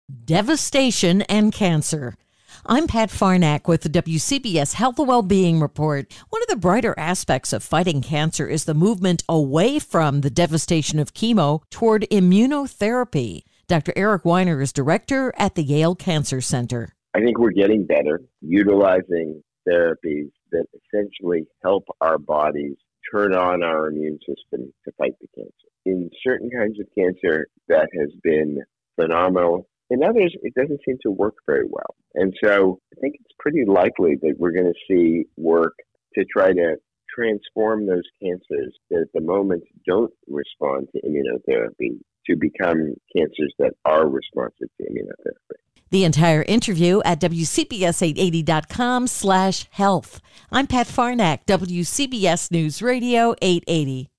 devastation, and cancer. I'm Pat Farnack with the WCBS Health and Wellbeing Report. One of the brighter aspects of fighting cancer is the movement away from the devastation of chemo toward immunotherapy. Dr. Eric Weiner is director at the Yale Cancer Center. I think we're getting better utilizing therapies that essentially help our bodies turn on our immune system to fight the cancer. In certain kinds of cancer, that has been phenomenal. In others, it doesn't seem to work very well. And so I think it's pretty likely that we're going to see work to try to transform those cancers that at the moment don't respond to immunotherapy to become cancers that are responsive to immunotherapy. The entire interview at WCBS880.com/health. I'm Pat Farnack, WCBS News Radio 880.